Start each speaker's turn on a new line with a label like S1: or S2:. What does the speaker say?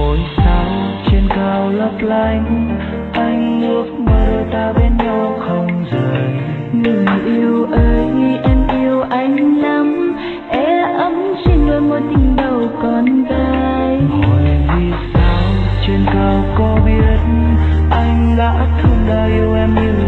S1: ngôi sao trên cao lấp lánh, anh ước mơ đôi ta bên nhau không rời.
S2: Người yêu ơi em yêu anh lắm, ấm trên đôi môi tình đầu con gái.
S1: Hỏi vì sao trên cao có biết anh đã thương đã yêu em như